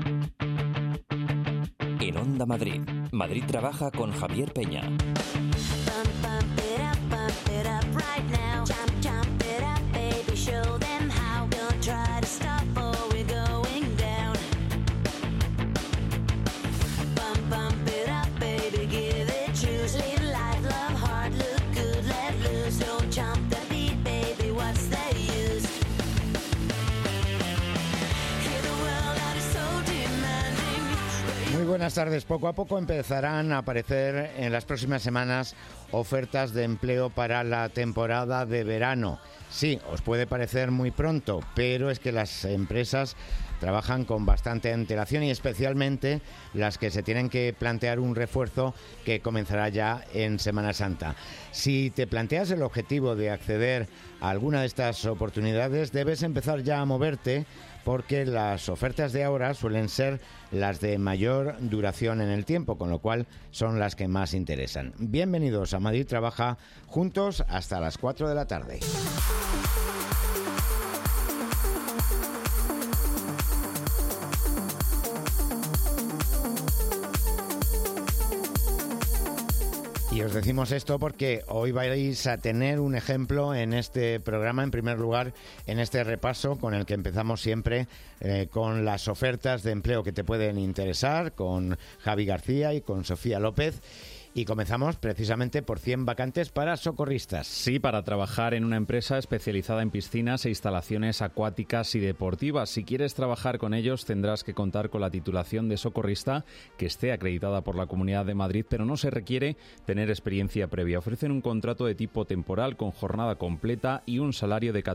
En Onda Madrid, Madrid Trabaja con Javier Peña. Buenas tardes. Poco a poco empezarán a aparecer en las próximas semanas ofertas de empleo para la temporada de verano. Sí, os puede parecer muy pronto, pero es que las empresas trabajan con bastante antelación y especialmente las que se tienen que plantear un refuerzo que comenzará ya en Semana Santa. Si te planteas el objetivo de acceder a alguna de estas oportunidades, debes empezar ya a moverte porque las ofertas de ahora suelen ser las de mayor duración en el tiempo, con lo cual son las que más interesan. Bienvenidos a Madrid Trabaja, juntos hasta las 4 de la tarde. Y os decimos esto porque hoy vais a tener un ejemplo en este programa, en primer lugar, en este repaso con el que empezamos siempre con las ofertas de empleo que te pueden interesar, con Javi García y con Sofía López. Y comenzamos precisamente por 100 vacantes para socorristas. Sí, para trabajar en una empresa especializada en piscinas e instalaciones acuáticas y deportivas. Si quieres trabajar con ellos, tendrás que contar con la titulación de socorrista que esté acreditada por la Comunidad de Madrid, pero no se requiere tener experiencia previa. Ofrecen un contrato de tipo temporal con jornada completa y un salario de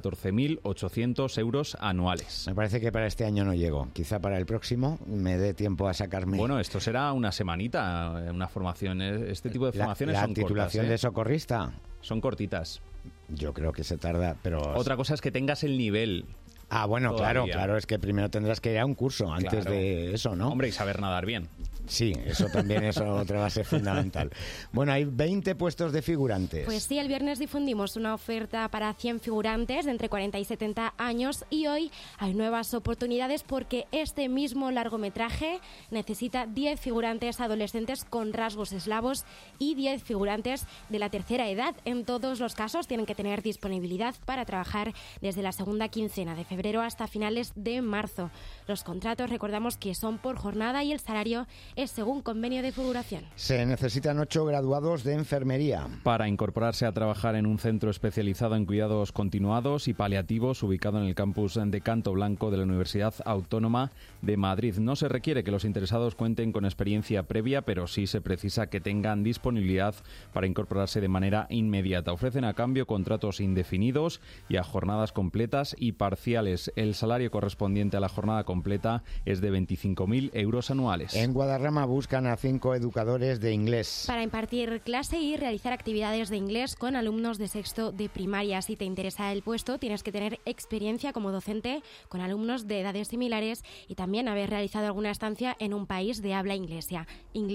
14.800 euros anuales. Me parece que para este año no llego. Quizá para el próximo me dé tiempo a sacarme... Bueno, esto será una semanita, una formación... Este tipo de formaciones son cortas. ¿La titulación de socorrista? Son cortitas. Yo creo que se tarda, pero... Otra cosa es que tengas el nivel. Ah, bueno, claro, es que primero tendrás que ir a un curso antes de eso, ¿no? Hombre, y saber nadar bien. Sí, eso también es otra base fundamental. Bueno, hay 20 puestos de figurantes. Pues sí, el viernes difundimos una oferta para 100 figurantes de entre 40 y 70 años y hoy hay nuevas oportunidades porque este mismo largometraje necesita 10 figurantes adolescentes con rasgos eslavos y 10 figurantes de la tercera edad. En todos los casos tienen que tener disponibilidad para trabajar desde la segunda quincena de febrero hasta finales de marzo. Los contratos, recordamos que son por jornada y el salario es según convenio de figuración. Se necesitan 8 graduados de enfermería. Para incorporarse a trabajar en un centro especializado en cuidados continuados y paliativos ubicado en el campus de Canto Blanco de la Universidad Autónoma de Madrid. No se requiere que los interesados cuenten con experiencia previa, pero sí se precisa que tengan disponibilidad para incorporarse de manera inmediata. Ofrecen a cambio contratos indefinidos y a jornadas completas y parciales. El salario correspondiente a la jornada completa es de 25.000 euros anuales. En Guadarrama buscan a 5 educadores de inglés. Para impartir clase y realizar actividades de inglés con alumnos de sexto de primaria. Si te interesa el puesto, tienes que tener experiencia como docente con alumnos de edades similares y también haber realizado alguna estancia en un país de habla inglesa.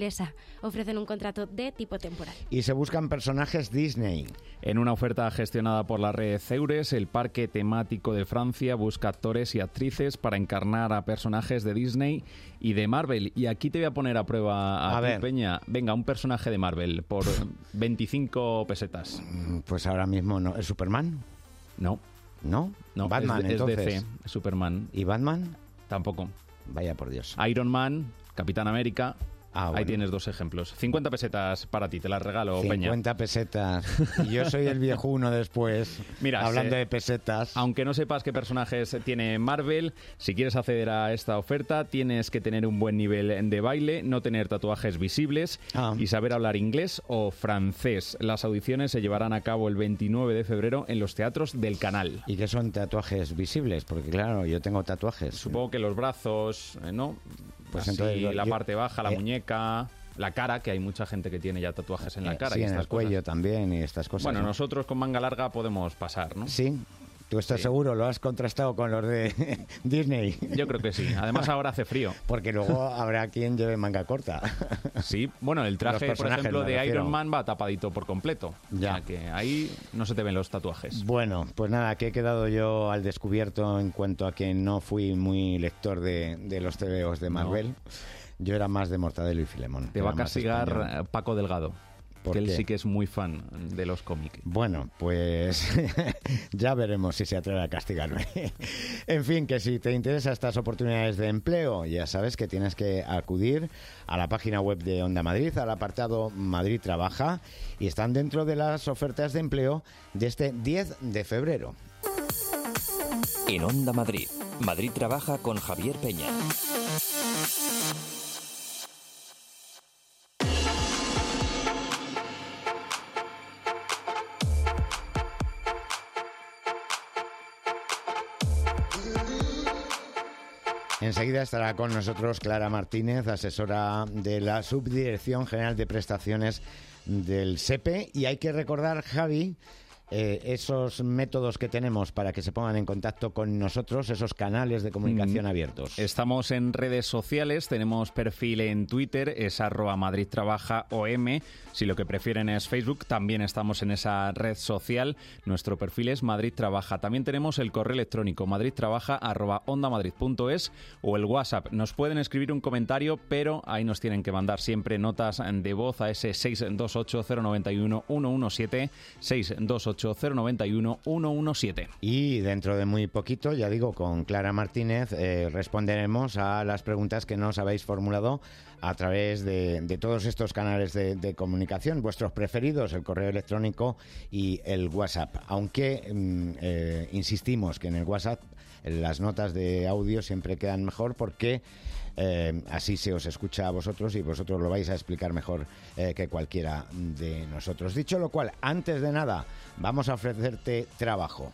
Ofrecen un contrato de tipo temporal. Y se buscan personajes Disney. En una oferta gestionada por la red Ceures, el parque temático de Francia busca actores y actrices para encarnar a personajes de Disney y de Marvel. Y aquí te voy a poner a prueba a ti, Peña. Venga, un personaje de Marvel por 25 pesetas. Pues ahora mismo no. ¿Es Superman? No. ¿No? No, Batman, es entonces. DC, Superman. ¿Y Batman? Tampoco. Vaya por Dios. Iron Man, Capitán América... Bueno. Ahí tienes 2 ejemplos. 50 pesetas para ti, te las regalo, 50 Peña. 50 pesetas. Y yo soy el viejuno después. Mira, hablando de pesetas. Aunque no sepas qué personajes tiene Marvel, si quieres acceder a esta oferta, tienes que tener un buen nivel de baile, no tener tatuajes visibles y saber hablar inglés o francés. Las audiciones se llevarán a cabo el 29 de febrero en los teatros del Canal. ¿Y qué son tatuajes visibles? Porque claro, yo tengo tatuajes. Supongo que los brazos, ¿no? Pues así, entonces, la parte baja, la muñeca, la cara, que hay mucha gente que tiene ya tatuajes en la cara. Sí, y en estas el cuello cosas. también y estas cosas. Bueno, ¿no? Nosotros con manga larga podemos pasar, ¿no? Sí, ¿Tú estás Sí. seguro? ¿Lo has contrastado con los de Disney? Yo creo que sí. Además ahora hace frío. Porque luego habrá quien lleve manga corta. Sí, bueno, el Los traje, por personajes, ejemplo, me de refiero. Iron Man va tapadito por completo. Ya. O sea que ahí no se te ven los tatuajes. Bueno, pues nada, que he quedado yo al descubierto en cuanto a que no fui muy lector de los TVOs de Marvel. Yo era más de Mortadelo y Filemón. Te va a Era más castigar español. Paco Delgado, ¿Por que él qué? sí que es muy fan de los cómics. Bueno, pues ya veremos si se atreve a castigarme. En fin, que si te interesan estas oportunidades de empleo, ya sabes que tienes que acudir a la página web de Onda Madrid, al apartado Madrid Trabaja, y están dentro de las ofertas de empleo de este 10 de febrero. En Onda Madrid, Madrid trabaja con Javier Peña. Enseguida estará con nosotros Clara Martínez, asesora de la Subdirección General de Prestaciones del SEPE. Y hay que recordar, Javi, esos métodos que tenemos para que se pongan en contacto con nosotros, esos canales de comunicación abiertos. Estamos en redes sociales, tenemos perfil en Twitter, es @MadridTrabajaOM. Si lo que prefieren es Facebook, también estamos en esa red social. Nuestro perfil es Madrid Trabaja. También tenemos el correo electrónico madridtrabaja@ondamadrid.es o el WhatsApp. Nos pueden escribir un comentario, pero ahí nos tienen que mandar siempre notas de voz a ese 628-091-117, 628-091-117. Y dentro de muy poquito, ya digo, con Clara Martínez responderemos a las preguntas que nos habéis formulado a través de todos estos canales de comunicación, vuestros preferidos, el correo electrónico y el WhatsApp. Aunque insistimos que en el WhatsApp las notas de audio siempre quedan mejor porque así se os escucha a vosotros y vosotros lo vais a explicar mejor que cualquiera de nosotros. Dicho lo cual, antes de nada, vamos a ofrecerte trabajo.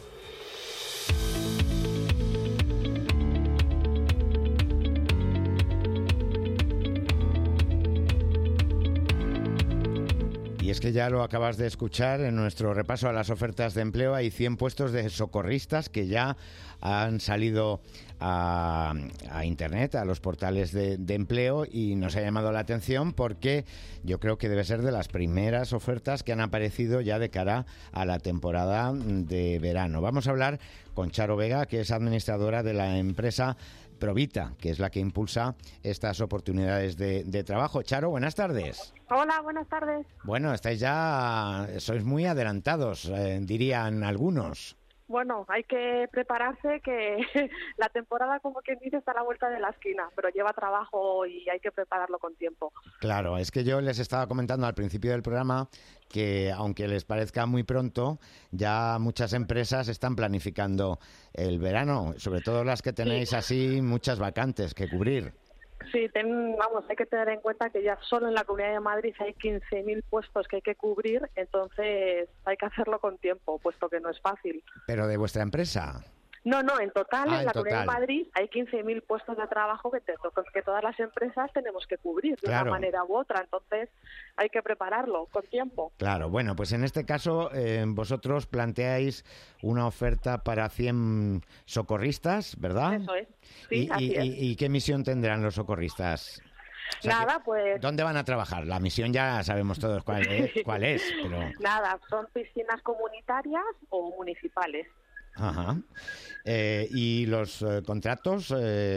Y es que ya lo acabas de escuchar en nuestro repaso a las ofertas de empleo. Hay 100 puestos de socorristas que ya han salido a Internet, a los portales de empleo, y nos ha llamado la atención porque yo creo que debe ser de las primeras ofertas que han aparecido ya de cara a la temporada de verano. Vamos a hablar con Charo Vega, que es administradora de la empresa Provita, que es la que impulsa estas oportunidades de trabajo. Charo, buenas tardes. Hola, buenas tardes. Bueno, sois muy adelantados, dirían algunos. Bueno, hay que prepararse, que la temporada, como quien dice, está a la vuelta de la esquina, pero lleva trabajo y hay que prepararlo con tiempo. Claro, es que yo les estaba comentando al principio del programa que, aunque les parezca muy pronto, ya muchas empresas están planificando el verano, sobre todo las que tenéis así muchas vacantes que cubrir. Sí, hay que tener en cuenta que ya solo en la Comunidad de Madrid hay 15.000 puestos que hay que cubrir, entonces hay que hacerlo con tiempo, puesto que no es fácil. ¿Pero de vuestra empresa? No, en total, en en la Comunidad de total. Madrid hay 15.000 puestos de trabajo que todas las empresas tenemos que cubrir de Claro. una manera u otra, entonces hay que prepararlo con tiempo. Claro, bueno, pues en este caso vosotros planteáis una oferta para 100 socorristas, ¿verdad? Eso es, sí, así es. ¿Y qué misión tendrán los socorristas? O sea, Nada, pues... ¿dónde van a trabajar? La misión ya sabemos todos cuál es, pero... Nada, son piscinas comunitarias o municipales. Ajá. Y los contratos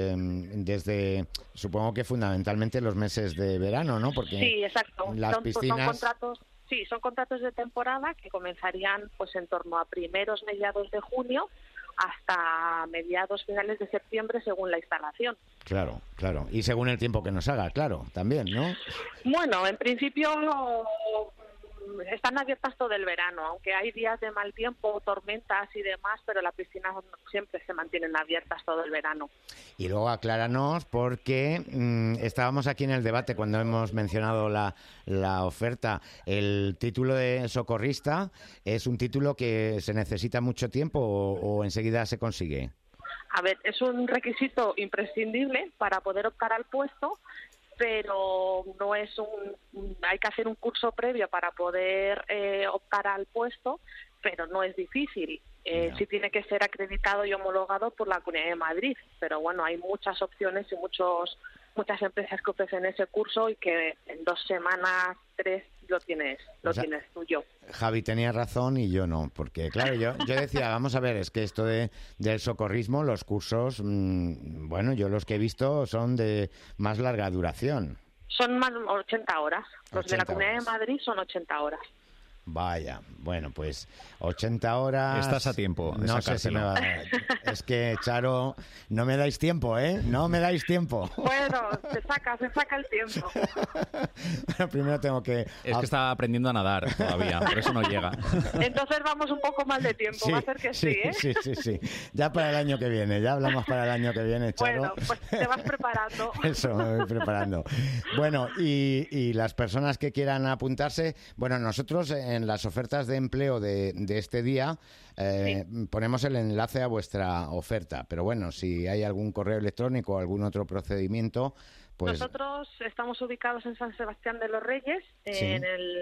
supongo que fundamentalmente los meses de verano, ¿no? Porque Sí, exacto. las Son piscinas... contratos, sí, son contratos de temporada que comenzarían pues en torno a mediados de junio hasta mediados finales de septiembre según la instalación. Claro. Y según el tiempo que nos haga, claro, también, ¿no? Bueno, en principio están abiertas todo el verano, aunque hay días de mal tiempo, tormentas y demás, pero las piscinas siempre se mantienen abiertas todo el verano. Y luego acláranos, porque estábamos aquí en el debate cuando hemos mencionado la oferta. ¿El título de socorrista es un título que se necesita mucho tiempo o enseguida se consigue? A ver, es un requisito imprescindible para poder optar al puesto, pero no es hay que hacer un curso previo para poder optar al puesto, pero no es difícil. Sí tiene que ser acreditado y homologado por la Comunidad de Madrid, pero bueno, hay muchas opciones y muchas empresas que ofrecen ese curso y que en 2 semanas, 3 lo tienes tuyo. Javi tenía razón y yo no, porque claro, yo decía, vamos a ver, es que esto del socorrismo, los cursos, bueno, yo los que he visto son de más larga duración. Son más de 80 horas. Los de la Comunidad de Madrid son 80 horas. Vaya, bueno, pues 80 horas... Estás a tiempo de no sé si me va a dar. Es que, Charo, no me dais tiempo, ¿eh? No me dais tiempo. Bueno, se saca el tiempo. Bueno, primero tengo que... Es que está aprendiendo a nadar todavía, por eso no llega. Entonces vamos un poco mal de tiempo, sí, va a ser que sí, ¿eh? Sí. Ya para el año que viene, ya hablamos para el año que viene, Charo. Bueno, pues te vas preparando. Eso, me voy preparando. Bueno, y las personas que quieran apuntarse, bueno, nosotros en las ofertas de empleo de este día ponemos el enlace a vuestra oferta, pero bueno, si hay algún correo electrónico o algún otro procedimiento, pues... Nosotros estamos ubicados en San Sebastián de los Reyes, Sí. en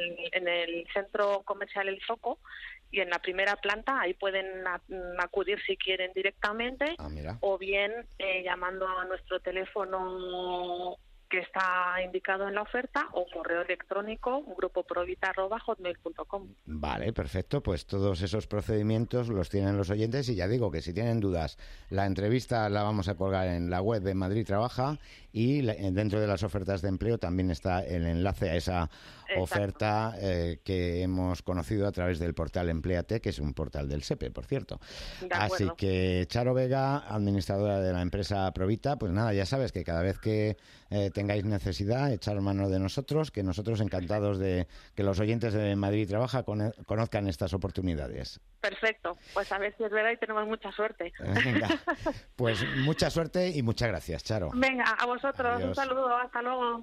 el centro comercial El Zoco, y en la primera planta ahí pueden acudir si quieren directamente, mira. o bien llamando a nuestro teléfono que está indicado en la oferta, o correo electrónico grupoprovita@hotmail.com. Vale, perfecto. Pues todos esos procedimientos los tienen los oyentes y ya digo que si tienen dudas, la entrevista la vamos a colgar en la web de Madrid Trabaja y dentro de las ofertas de empleo también está el enlace a esa oferta que hemos conocido a través del portal Empléate, que es un portal del SEPE, por cierto. Así que Charo Vega, administradora de la empresa Provita, pues nada, ya sabes que cada vez que tengáis necesidad, echar mano de nosotros, que nosotros encantados de que los oyentes de Madrid Trabaja conozcan estas oportunidades. Perfecto, pues a ver si es verdad y tenemos mucha suerte. Venga, pues mucha suerte y muchas gracias, Charo. Venga, a vosotros. Adiós. Un saludo, hasta luego.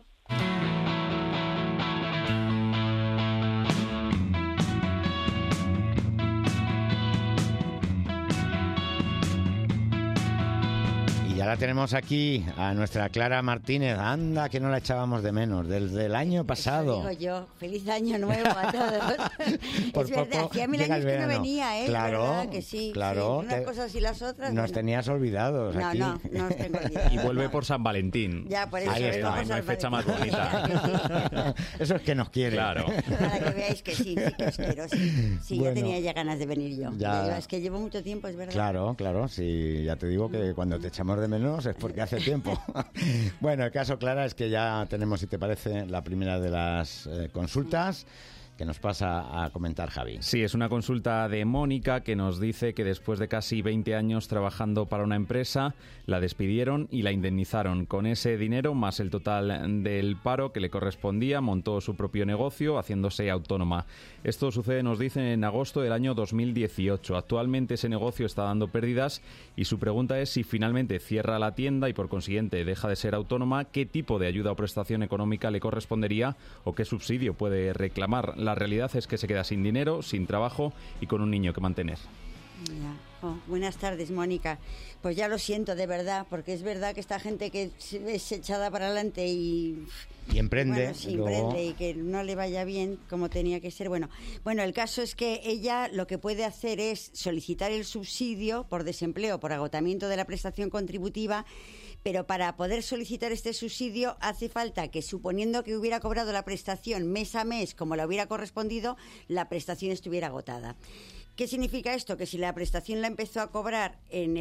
Y ya la tenemos aquí, a nuestra Clara Martínez. Anda, que no la echábamos de menos, desde el año pasado. Eso digo yo, feliz año nuevo a todos. Por es verdad, poco hacía 1000 llega años el que no verano. venía, ¿eh? Claro, ¿verdad? Que sí, claro. sí. Unas cosas y las otras. Nos bueno. tenías olvidados aquí. No os tengo olvidados. Y vuelve por San Valentín. Ya, por eso. Ahí está, vamos no hay al fecha más Valentín. bonita. Eso es que nos quiere. Claro. Para que veáis que sí que os quiero. Sí, Bueno, ya tenía ya ganas de venir yo. ya. Es que llevo mucho tiempo, es verdad. Claro, sí, ya te digo que cuando te echamos de menos es porque hace tiempo. Bueno, el caso, Clara, es que ya tenemos, si te parece, la primera de las consultas que nos pasa a comentar Javi. Sí, es una consulta de Mónica que nos dice que después de casi 20 años trabajando para una empresa, la despidieron y la indemnizaron. Con ese dinero, más el total del paro que le correspondía, montó su propio negocio haciéndose autónoma. Esto sucede, nos dicen, en agosto del año 2018. Actualmente ese negocio está dando pérdidas y su pregunta es si finalmente cierra la tienda y por consiguiente deja de ser autónoma, ¿qué tipo de ayuda o prestación económica le correspondería o qué subsidio puede reclamar? La realidad es que se queda sin dinero, sin trabajo y con un niño que mantener. Ya. Buenas tardes, Mónica. Pues ya lo siento, de verdad, porque es verdad que esta gente que es echada para adelante y emprende, bueno, sí, luego... emprende y que no le vaya bien como tenía que ser. Bueno, el caso es que ella lo que puede hacer es solicitar el subsidio por desempleo, por agotamiento de la prestación contributiva, pero para poder solicitar este subsidio hace falta que, suponiendo que hubiera cobrado la prestación mes a mes como la hubiera correspondido, la prestación estuviera agotada. ¿Qué significa esto? Que si la prestación la empezó a cobrar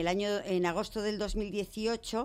en agosto del 2018,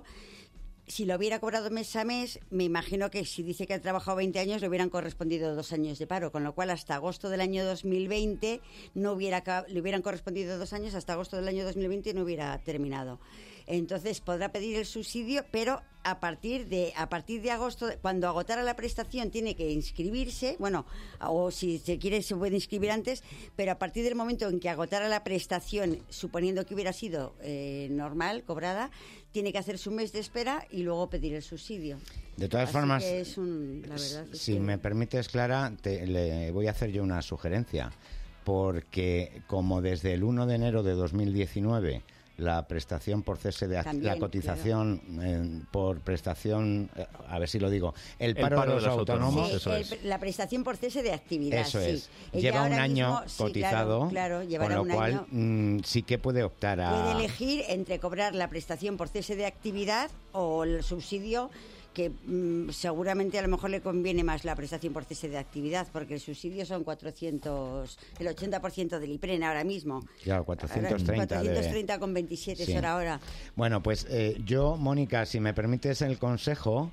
si lo hubiera cobrado mes a mes, me imagino que si dice que ha trabajado 20 años, le hubieran correspondido 2 años de paro, con lo cual hasta agosto del año 2020 le hubieran correspondido 2 años, hasta agosto del año 2020 no hubiera terminado. Entonces podrá pedir el subsidio, pero a partir de agosto, cuando agotara la prestación, tiene que inscribirse, bueno, o si se quiere se puede inscribir antes, pero a partir del momento en que agotara la prestación, suponiendo que hubiera sido normal, cobrada, tiene que hacer su mes de espera y luego pedir el subsidio. De todas Así formas, que la verdad es si que... me permites, Clara, le voy a hacer yo una sugerencia, porque como desde el 1 de enero de 2019 la prestación por cese de También, la cotización por prestación, a ver si lo digo, el paro de los autónomos. eso la prestación por cese de actividad. Eso sí. es. Ella Lleva un ahora año mismo, cotizado, claro, llevará con lo un cual año. sí que puede optar a... Puede elegir entre cobrar la prestación por cese de actividad o el subsidio, que seguramente a lo mejor le conviene más la prestación por cese de actividad, porque el subsidio son 400, el 80% del IPREN ahora mismo. Claro, 430. 430,27 Sí. es ahora. Bueno, pues yo, Mónica, si me permites el consejo,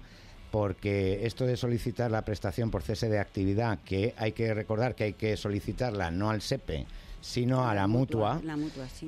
porque esto de solicitar la prestación por cese de actividad, que hay que recordar que hay que solicitarla no al SEPE, sino a la mutua, Sí.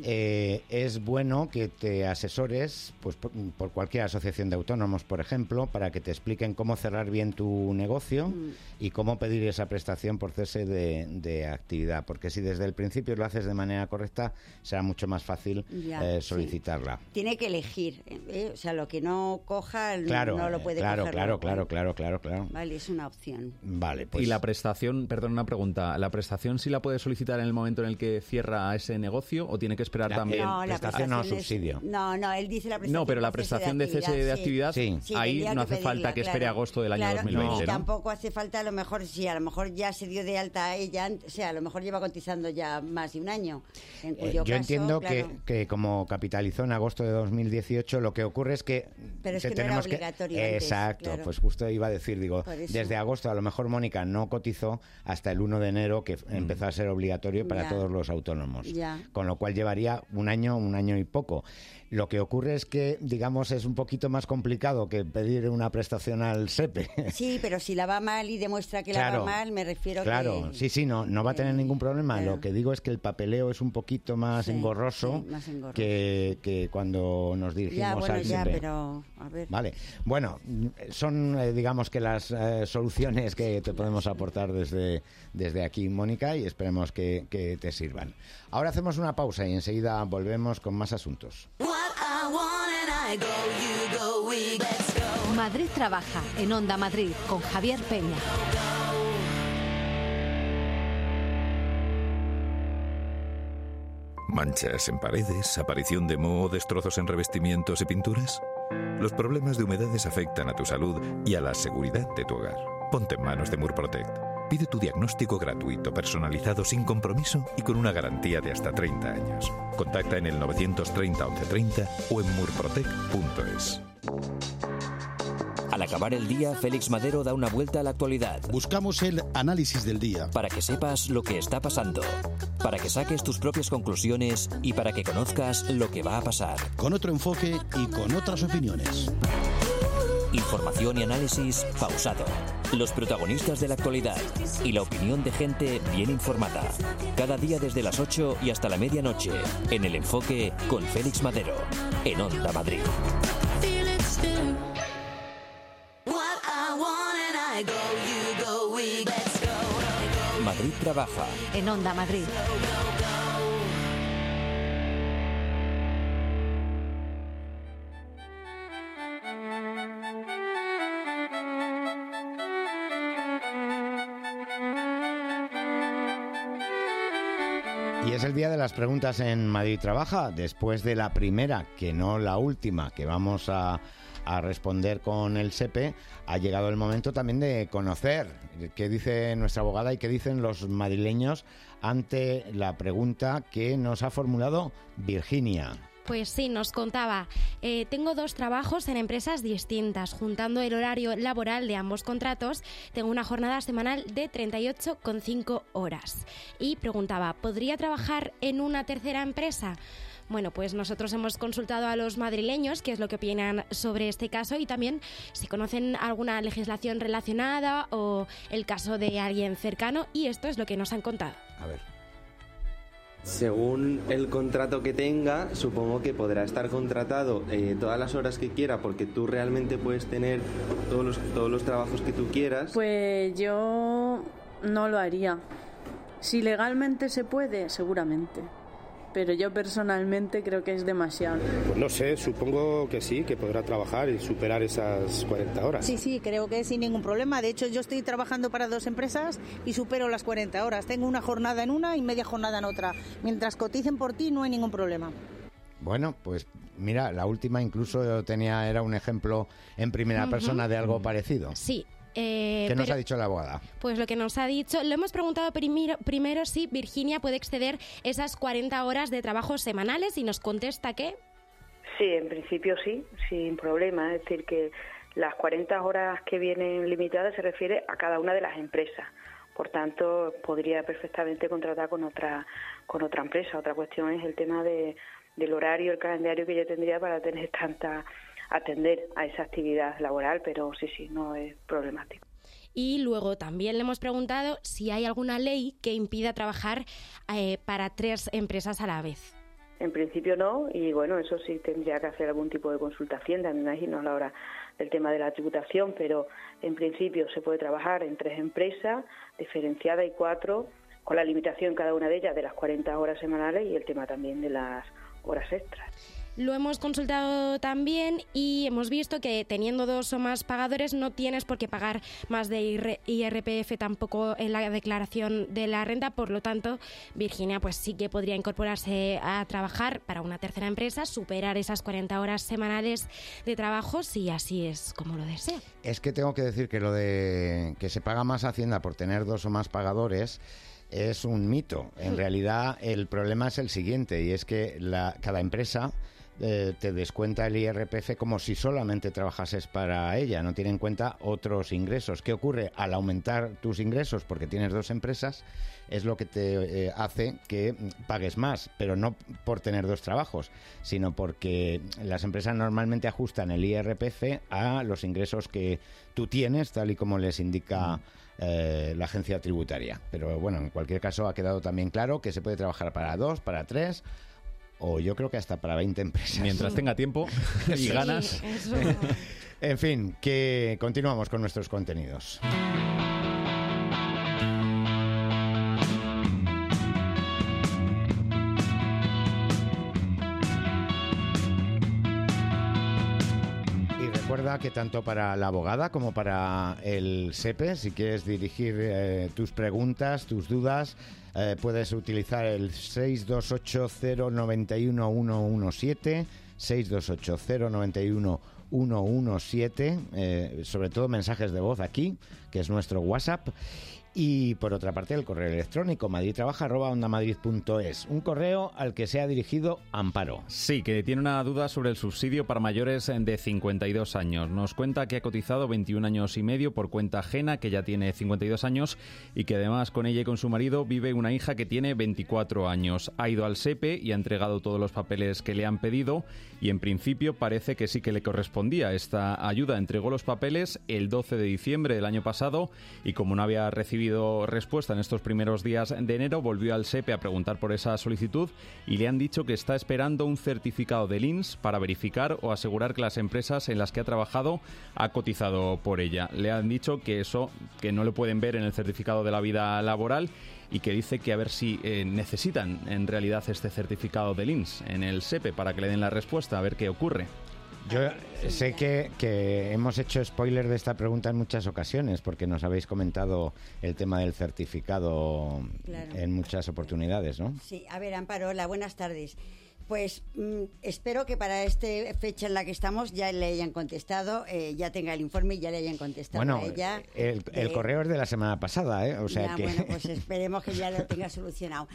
es bueno que te asesores pues por cualquier asociación de autónomos, por ejemplo, para que te expliquen cómo cerrar bien tu negocio y cómo pedir esa prestación por cese de actividad, porque si desde el principio lo haces de manera correcta, será mucho más fácil solicitarla. Sí. Tiene que elegir, o sea, lo que no coja no lo puede claro, coger. Claro. Vale, es una opción. Vale, pues... Y la prestación, perdón, una pregunta, ¿la prestación sí la puede solicitar en el momento en el que cierra ese negocio o tiene que esperar también? No, la prestación no, subsidio. No, él dice la prestación. No, pero la prestación de cese de actividad, sí. ahí no hace falta que espere agosto del año 2020, ¿no? Tampoco hace falta, a lo mejor ya se dio de alta a ella, o sea, a lo mejor lleva cotizando ya más de un año. En cuyo yo caso, entiendo claro, que como capitalizó en agosto de 2018, lo que ocurre es que... Pero es que no era obligatorio antes, exacto, claro. Pues justo iba a decir, digo, Por eso. desde agosto a lo mejor Mónica no cotizó hasta el 1 de enero, que empezó a ser obligatorio para todos los autónomos. Ya. Con lo cual llevaría un año y poco. Lo que ocurre es que, digamos, es un poquito más complicado que pedir una prestación al SEPE. Sí, pero si la va mal y demuestra que la va mal, me refiero Claro, que... sí, no va a tener ningún problema. Claro. Lo que digo es que el papeleo es un poquito más engorroso, más engorroso. que cuando nos dirigimos al SEPE. Pero a ver. Vale, bueno, son digamos que las soluciones que te podemos aportar desde aquí, Mónica, y esperemos que te sirvan. Ahora hacemos una pausa y enseguida volvemos con más asuntos. Madrid trabaja en Onda Madrid con Javier Peña. ¿Manchas en paredes, aparición de moho, destrozos en revestimientos y pinturas? Los problemas de humedades afectan a tu salud y a la seguridad de tu hogar. Ponte en manos de Murprotect. Pide tu diagnóstico gratuito, personalizado, sin compromiso y con una garantía de hasta 30 años. Contacta en el 930 1130 o en murprotect.es. Al acabar el día, Félix Madero da una vuelta a la actualidad. Buscamos el análisis del día. Para que sepas lo que está pasando, para que saques tus propias conclusiones y para que conozcas lo que va a pasar. Con otro enfoque y con otras opiniones. Información y análisis pausado. Los protagonistas de la actualidad y la opinión de gente bien informada. Cada día desde las 8 y hasta la medianoche, en El Enfoque con Félix Madero, en Onda Madrid. Madrid trabaja. En Onda Madrid. Y es el día de las preguntas en Madrid Trabaja, después de la primera, que no la última, que vamos a responder con el SEPE. Ha llegado el momento también de conocer qué dice nuestra abogada y qué dicen los madrileños ante la pregunta que nos ha formulado Virginia. Pues sí, nos contaba, tengo 2 trabajos en empresas distintas. Juntando el horario laboral de ambos contratos, tengo una jornada semanal de 38,5 horas. Y preguntaba, ¿podría trabajar en una tercera empresa? Bueno, pues nosotros hemos consultado a los madrileños qué es lo que opinan sobre este caso y también si conocen alguna legislación relacionada o el caso de alguien cercano, y esto es lo que nos han contado. A ver. Según el contrato que tenga, supongo que podrá estar contratado todas las horas que quiera, porque tú realmente puedes tener todos los trabajos que tú quieras. Pues yo no lo haría. Si legalmente se puede, seguramente. Pero yo personalmente creo que es demasiado. Pues no sé, supongo que sí, que podrá trabajar y superar esas 40 horas. Sí, creo que sin ningún problema. De hecho, yo estoy trabajando para 2 empresas y supero las 40 horas. Tengo una jornada en una y media jornada en otra. Mientras coticen por ti, no hay ningún problema. Bueno, pues mira, la última incluso era un ejemplo en primera persona de algo parecido. Sí. ¿Qué nos ha dicho la abogada? Pues lo que nos ha dicho, lo hemos preguntado primero si Virginia puede exceder esas 40 horas de trabajo semanales y nos contesta que... Sí, en principio sí, sin problema. Es decir, que las 40 horas que vienen limitadas se refiere a cada una de las empresas. Por tanto, podría perfectamente contratar con otra empresa. Otra cuestión es el tema del horario, el calendario que yo tendría para tener atender a esa actividad laboral, pero sí, no es problemático. Y luego también le hemos preguntado si hay alguna ley que impida trabajar para 3 empresas a la vez. En principio no, y bueno, eso sí tendría que hacer algún tipo de consulta a Hacienda, me imagino, a la hora del tema de la tributación, pero en principio se puede trabajar en 3 empresas, diferenciadas y 4, con la limitación cada una de ellas de las 40 horas semanales y el tema también de las horas extras. Lo hemos consultado también y hemos visto que teniendo 2 o más pagadores no tienes por qué pagar más de IRPF tampoco en la declaración de la renta. Por lo tanto, Virginia pues sí que podría incorporarse a trabajar para una tercera empresa, superar esas 40 horas semanales de trabajo si así es como lo desea. Es que tengo que decir que lo de que se paga más Hacienda por tener 2 o más pagadores es un mito. En realidad el problema es el siguiente, y es que cada empresa te descuenta el IRPF como si solamente trabajases para ella, no tiene en cuenta otros ingresos. ¿Qué ocurre? Al aumentar tus ingresos porque tienes 2 empresas, es lo que te hace que pagues más, pero no por tener 2 trabajos, sino porque las empresas normalmente ajustan el IRPF a los ingresos que tú tienes, tal y como les indica la agencia tributaria. Pero bueno, en cualquier caso ha quedado también claro que se puede trabajar para 2, para 3... o yo creo que hasta para 20 empresas. Mientras tenga tiempo y ganas. Eso. En fin, que continuamos con nuestros contenidos. Y recuerda que tanto para la abogada como para el SEPE, si quieres dirigir tus preguntas, tus dudas, puedes utilizar el 628-091-117, 628-091-117, sobre todo mensajes de voz aquí, que es nuestro WhatsApp. Y por otra parte el correo electrónico madridtrabaja@ondamadrid.es, un correo al que se ha dirigido Amparo. Sí, que tiene una duda sobre el subsidio para mayores de 52 años. Nos cuenta que ha cotizado 21 años y medio por cuenta ajena, que ya tiene 52 años y que además con ella y con su marido vive una hija que tiene 24 años. Ha ido al SEPE y ha entregado todos los papeles que le han pedido y en principio parece que sí que le correspondía esta ayuda. Entregó los papeles el 12 de diciembre del año pasado y como no había recibido respuesta en estos primeros días de enero, volvió al SEPE a preguntar por esa solicitud y le han dicho que está esperando un certificado del INS para verificar o asegurar que las empresas en las que ha trabajado ha cotizado por ella. Le han dicho que eso, que no lo pueden ver en el certificado de la vida laboral y que dice que a ver si necesitan en realidad este certificado del INS en el SEPE para que le den la respuesta, a ver qué ocurre. Yo sé que hemos hecho spoiler de esta pregunta en muchas ocasiones porque nos habéis comentado el tema del certificado en muchas oportunidades, ¿no? Sí, a ver, Amparo, hola, buenas tardes. Pues espero que para esta fecha en la que estamos ya le hayan contestado, ya tenga el informe y ya le hayan contestado a ella. El correo es de la semana pasada, ¿eh? O sea ya, que... Bueno, pues esperemos que ya lo tenga solucionado.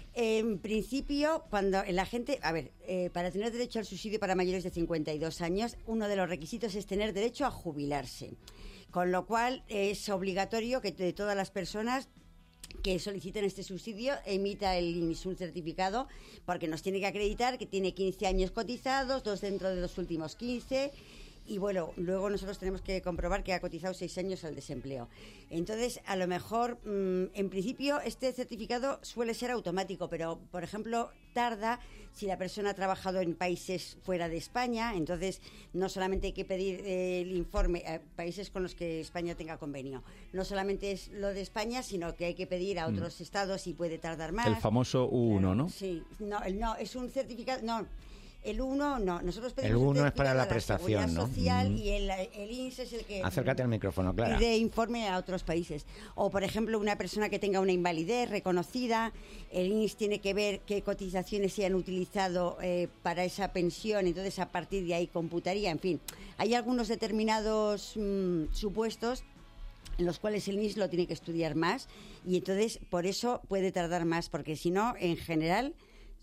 En principio, cuando la gente... A ver, para tener derecho al subsidio para mayores de 52 años, uno de los requisitos es tener derecho a jubilarse. Con lo cual, es obligatorio que de todas las personas que soliciten este subsidio emita el INS un certificado, porque nos tiene que acreditar que tiene 15 años cotizados, 2 dentro de los últimos 15... Y bueno, luego nosotros tenemos que comprobar que ha cotizado 6 años al desempleo. Entonces, a lo mejor, en principio, este certificado suele ser automático, pero, por ejemplo, tarda si la persona ha trabajado en países fuera de España. Entonces, no solamente hay que pedir el informe a países con los que España tenga convenio. No solamente es lo de España, sino que hay que pedir a otros estados y puede tardar más. El famoso U1, ¿no? Sí, no, es un certificado... No. El 1 no, nosotros pedimos el 1 es para la prestación, Seguridad ¿no? Social y el INS es el que acércate al micrófono, Clara. Pide informe a otros países. O, por ejemplo, una persona que tenga una invalidez reconocida, el INS tiene que ver qué cotizaciones se han utilizado para esa pensión, entonces a partir de ahí computaría, en fin. Hay algunos determinados supuestos en los cuales el INS lo tiene que estudiar más y entonces por eso puede tardar más, porque si no, en general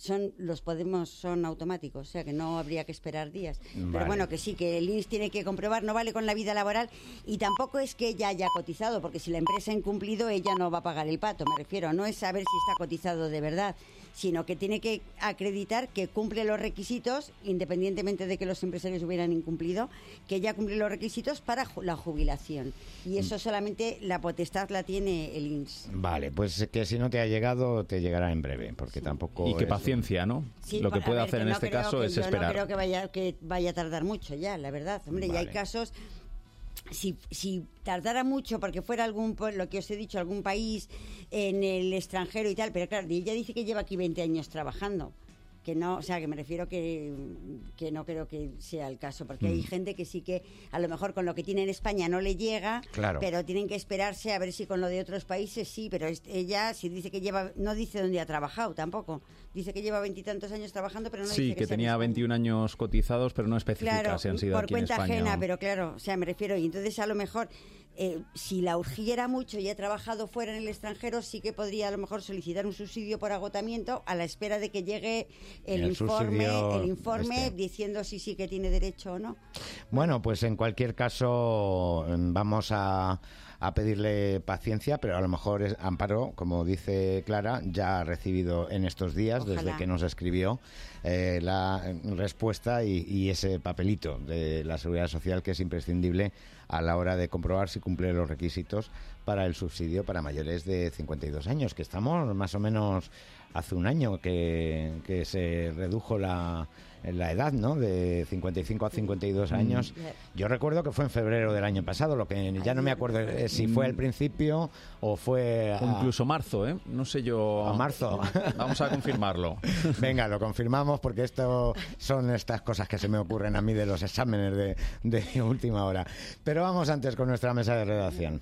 son automáticos, o sea que no habría que esperar días. Vale. Pero bueno, que sí, que el INS tiene que comprobar, no vale con la vida laboral y tampoco es que ella haya cotizado, porque si la empresa ha incumplido, ella no va a pagar el pato, me refiero, no es saber si está cotizado de verdad, sino que tiene que acreditar que cumple los requisitos, independientemente de que los empresarios hubieran incumplido, que ella cumple los requisitos para la jubilación. Y eso solamente la potestad la tiene el INS. Vale, pues que si no te ha llegado, te llegará en breve, porque tampoco... Y que paciencia, ¿no? Sí, lo que puede hacer en este caso es esperar. Yo no creo que vaya a tardar mucho ya, la verdad. Hombre, Vale. ya hay casos... Si tardara mucho porque fuera lo que os he dicho, algún país en el extranjero y tal, pero claro, ella dice que lleva aquí 20 años trabajando, que no, o sea, que me refiero que no creo que sea el caso, porque hay gente que sí que a lo mejor con lo que tiene en España no le llega, claro, pero tienen que esperarse a ver si con lo de otros países sí, pero ella si dice que lleva, no dice dónde ha trabajado tampoco, dice que lleva 20 y tantos años trabajando, pero no dice que tenía 21 años cotizados, pero no especifica claro, si han sido por aquí en cuenta España. ajena, pero claro, o sea, me refiero, y entonces a lo mejor si la urgiera mucho y ha trabajado fuera en el extranjero, sí que podría a lo mejor solicitar un subsidio por agotamiento a la espera de que llegue el informe diciendo si sí que tiene derecho o no. Bueno, pues en cualquier caso vamos a pedirle paciencia, pero a lo mejor Amparo, como dice Clara, ya ha recibido en estos días, Ojalá. desde que nos escribió, la respuesta y ese papelito de la Seguridad Social que es imprescindible a la hora de comprobar si cumple los requisitos para el subsidio para mayores de 52 años, que estamos más o menos hace un año que se redujo la edad, ¿no? De 55 a 52 años. Yo recuerdo que fue en febrero del año pasado, lo que ya no me acuerdo si fue al principio o fue o incluso marzo, ¿eh? No sé yo. A marzo. Vamos a confirmarlo. Venga, lo confirmamos porque esto son estas cosas que se me ocurren a mí de los exámenes de última hora. Pero vamos antes con nuestra mesa de redacción.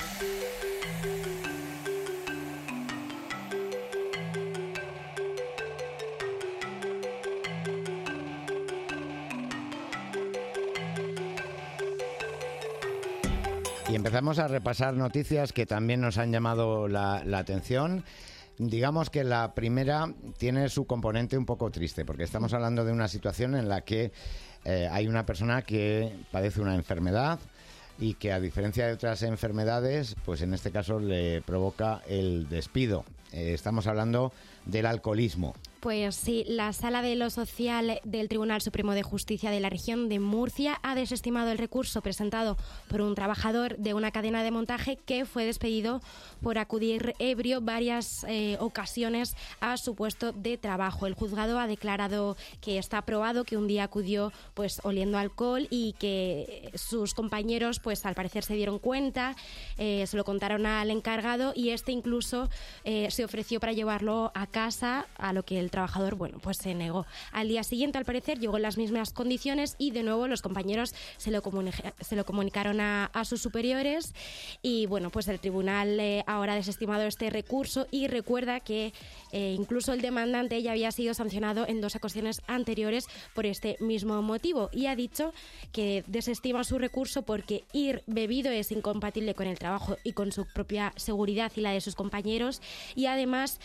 Y empezamos a repasar noticias que también nos han llamado la atención. Digamos que la primera tiene su componente un poco triste, porque estamos hablando de una situación en la que hay una persona que padece una enfermedad y que, a diferencia de otras enfermedades, pues en este caso le provoca el despido. Estamos hablando del alcoholismo. Pues sí, la Sala de lo Social del Tribunal Supremo de Justicia de la Región de Murcia ha desestimado el recurso presentado por un trabajador de una cadena de montaje que fue despedido por acudir ebrio varias ocasiones a su puesto de trabajo. El juzgado ha declarado que está probado que un día acudió pues oliendo alcohol y que sus compañeros pues al parecer se dieron cuenta, se lo contaron al encargado y este incluso se ofreció para llevarlo a casa, a lo que el trabajador, bueno, pues se negó. Al día siguiente, al parecer, llegó en las mismas condiciones y de nuevo los compañeros se lo comunicaron a sus superiores y bueno, pues el tribunal ahora ha desestimado este recurso y recuerda que incluso el demandante ya había sido sancionado en 2 ocasiones anteriores por este mismo motivo y ha dicho que desestima su recurso porque ir bebido es incompatible con el trabajo y con su propia seguridad y la de sus compañeros y además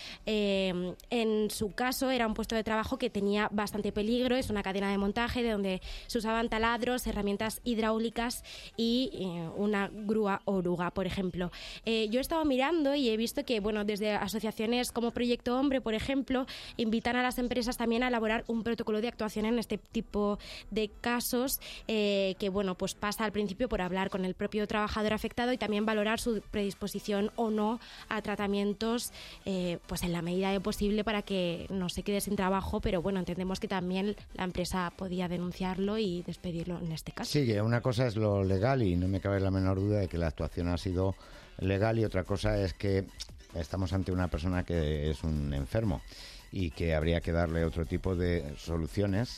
en su caso era un puesto de trabajo que tenía bastante peligro, es una cadena de montaje de donde se usaban taladros, herramientas hidráulicas y una grúa oruga, por ejemplo. Yo he estado mirando y he visto que, bueno, desde asociaciones como Proyecto Hombre, por ejemplo, invitan a las empresas también a elaborar un protocolo de actuación en este tipo de casos que, bueno, pues pasa al principio por hablar con el propio trabajador afectado y también valorar su predisposición o no a tratamientos pues en la medida de posible para que no se quede sin trabajo, pero bueno, entendemos que también la empresa podía denunciarlo y despedirlo en este caso. Sí, que una cosa es lo legal y no me cabe la menor duda de que la actuación ha sido legal y otra cosa es que estamos ante una persona que es un enfermo y que habría que darle otro tipo de soluciones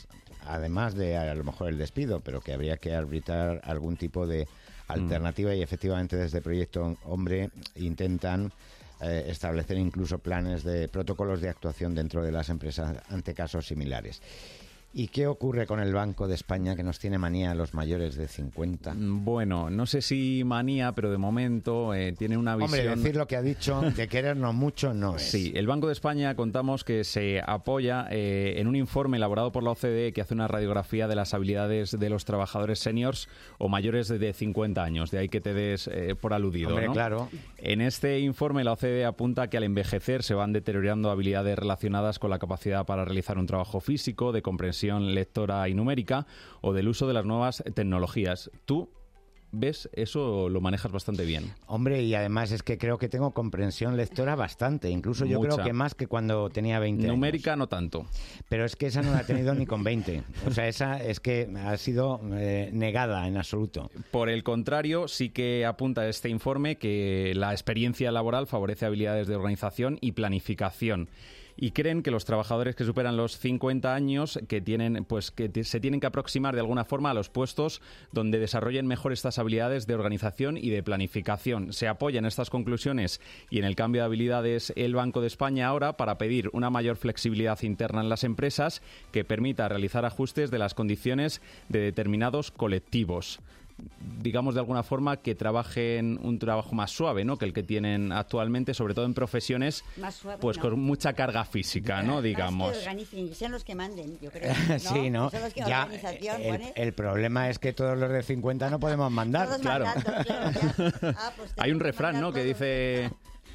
además de a lo mejor el despido, pero que habría que arbitrar algún tipo de alternativa y efectivamente desde Proyecto Hombre intentan establecer incluso planes de protocolos de actuación dentro de las empresas ante casos similares. ¿Y qué ocurre con el Banco de España, que nos tiene manía a los mayores de 50? Bueno, no sé si manía, pero de momento tiene una visión... Hombre, decir lo que ha dicho de querernos mucho no es. Sí, el Banco de España contamos que se apoya en un informe elaborado por la OCDE que hace una radiografía de las habilidades de los trabajadores seniors o mayores de 50 años. De ahí que te des por aludido, Hombre, ¿no? claro. En este informe la OCDE apunta que al envejecer se van deteriorando habilidades relacionadas con la capacidad para realizar un trabajo físico, de comprensión lectora y numérica o del uso de las nuevas tecnologías. ¿Tú ves? Eso lo manejas bastante bien. Hombre, y además es que creo que tengo comprensión lectora bastante. Incluso yo Mucha. creo que más que cuando tenía 20 Numérica años. no tanto. Pero es que esa no la he tenido ni con 20. O sea, esa es que ha sido negada en absoluto. Por el contrario, sí que apunta este informe que la experiencia laboral favorece habilidades de organización y planificación. Y creen que los trabajadores que superan los 50 años que se tienen que aproximar de alguna forma a los puestos donde desarrollen mejor estas habilidades de organización y de planificación. Se apoya en estas conclusiones y en el cambio de habilidades el Banco de España ahora para pedir una mayor flexibilidad interna en las empresas que permita realizar ajustes de las condiciones de determinados colectivos. Digamos de alguna forma que trabajen un trabajo más suave, ¿no?, que el que tienen actualmente, sobre todo en profesiones suave, pues no. Con mucha carga física, ¿no? Digamos. Más que organicen, que sean los que manden, yo creo. ¿no? Sí, ¿no? Son los que Ya, organización pone. el problema es que todos los de 50 no podemos mandar. Todos claro. mandando, claro, ya. Pues hay un refrán, ¿no?, que dice...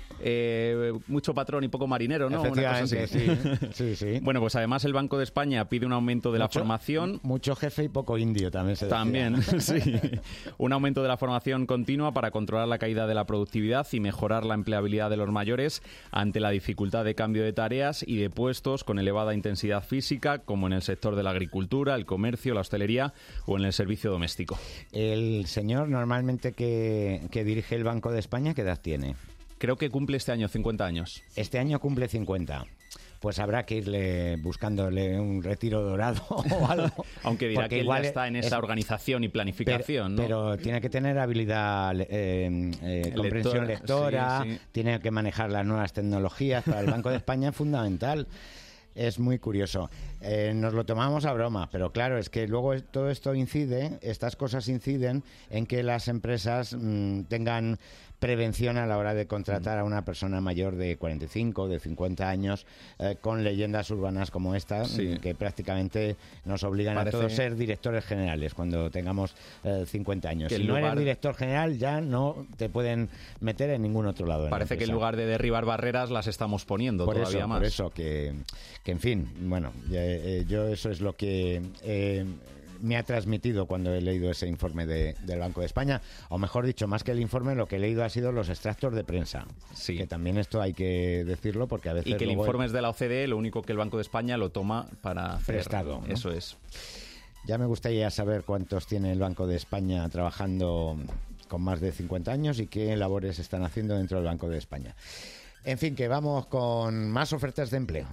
mucho patrón y poco marinero, ¿no? Efectivamente, una cosa así. sí, sí. Bueno, pues además el Banco de España pide un aumento de la formación. Mucho jefe y poco indio también se decía. También, sí. Un aumento de la formación continua para controlar la caída de la productividad y mejorar la empleabilidad de los mayores ante la dificultad de cambio de tareas y de puestos con elevada intensidad física, como en el sector de la agricultura, el comercio, la hostelería o en el servicio doméstico. El señor normalmente que dirige el Banco de España, ¿qué edad tiene? Creo que cumple este año 50 años. Este año cumple 50. Pues habrá que irle buscándole un retiro dorado o algo. Aunque dirá que él ya está en esa organización y planificación, ¿no? Pero tiene que tener habilidad, comprensión lectora, sí. Tiene que manejar las nuevas tecnologías. Para el Banco de España es fundamental. Es muy curioso. Nos lo tomamos a broma, pero claro, es que luego todo esto estas cosas inciden en que las empresas tengan prevención a la hora de contratar a una persona mayor de 45, de 50 años, con leyendas urbanas como esta, que prácticamente nos obligan a todos a ser directores generales cuando tengamos 50 años. Si no eres director general, ya no te pueden meter en ningún otro lado. Parece que en lugar de derribar barreras las estamos poniendo todavía más. Por eso, que en fin, bueno, yo eso es lo que... me ha transmitido cuando he leído ese informe del Banco de España, o mejor dicho, más que el informe, lo que he leído ha sido los extractos de prensa. Sí. Que también esto hay que decirlo porque a veces... Y que el informe es de la OCDE, lo único que el Banco de España lo toma para hacer... prestado, ¿no? Eso es. Ya me gustaría saber cuántos tiene el Banco de España trabajando con más de 50 años y qué labores están haciendo dentro del Banco de España. En fin, que vamos con más ofertas de empleo.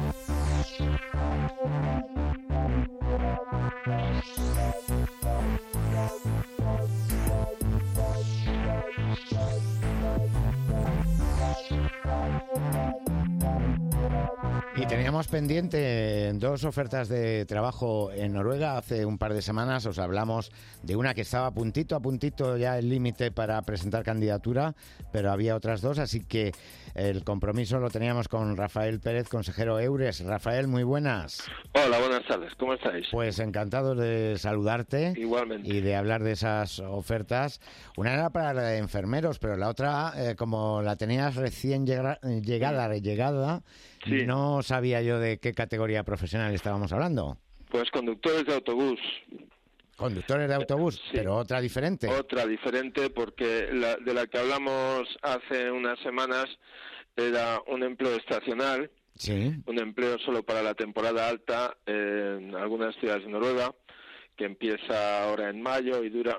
Y teníamos pendiente 2 ofertas de trabajo en Noruega. Hace un par de semanas os hablamos de una que estaba a puntito ya el límite para presentar candidatura, pero había otras 2, así que el compromiso lo teníamos con Rafael Pérez, consejero EURES. Rafael, muy buenas. Hola, buenas tardes, ¿cómo estáis? Pues encantados de saludarte. Igualmente. Y de hablar de esas ofertas. Una era para la de enfermeros, pero la otra, como la tenías recién llegada, sí. No sabía yo de qué categoría profesional estábamos hablando. Pues conductores de autobús. Conductores de autobús, sí. Pero otra diferente. Otra diferente porque de la que hablamos hace unas semanas era un empleo estacional, sí. Un empleo solo para la temporada alta en algunas ciudades de Noruega, que empieza ahora en mayo y dura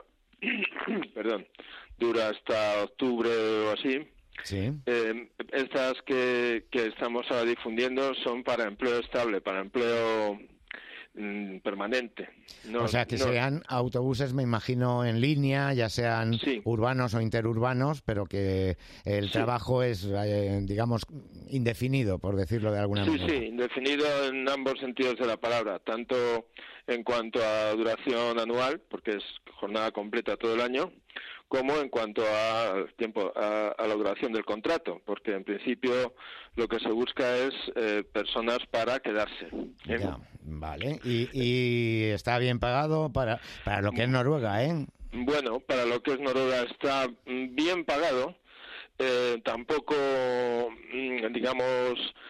hasta octubre o así. Sí. Estas que estamos ahora difundiendo son para empleo estable, para empleo permanente. O sea, que sean autobuses, me imagino, en línea, ya sean urbanos o interurbanos, pero que el trabajo es, digamos, indefinido, por decirlo de alguna manera. Sí, indefinido en ambos sentidos de la palabra, tanto en cuanto a duración anual, porque es jornada completa todo el año, como en cuanto a tiempo, a la duración del contrato, porque en principio lo que se busca es personas para quedarse. Ya, vale. Y está bien pagado para lo que es Noruega, ¿eh? Bueno, para lo que es Noruega está bien pagado. Tampoco, digamos,